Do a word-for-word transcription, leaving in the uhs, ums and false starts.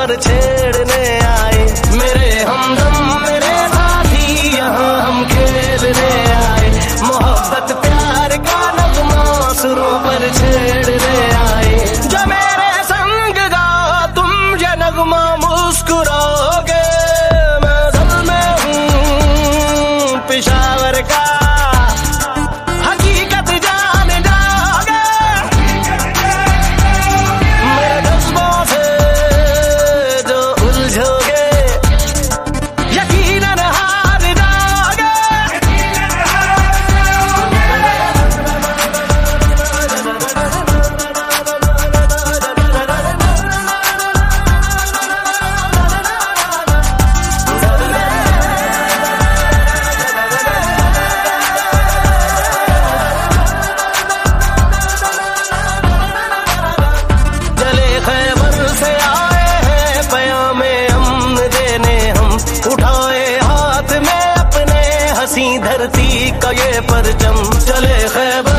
पर छेड़ने आए। मेरे हमदम मेरे साथी यहाँ हम खेलने आए। मोहब्बत प्यार का नगमा सुरों पर छेड़ने आए। जो मेरे संग गाओ तुम ये नगमा मुस्कुराओगे। मैं दिल में हूँ पेशावर का धरती का ये परचम चले खैबर